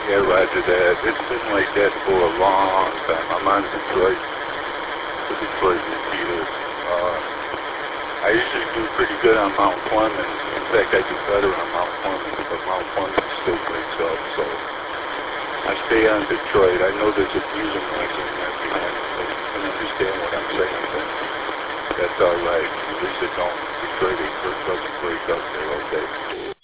Yeah, roger that. It's been like that for a long time. I'm on Detroit, the Detroit Mosquitoes. I usually do pretty good on Mount Clemens. In fact, I do better on Mount Clemens, but Mount Clemens still breaks up, so I stay on Detroit. I know there's a fusion ranking right behind me, so you can understand what I'm saying, but that's alright. At least it don't, Detroit doesn't break up there, okay?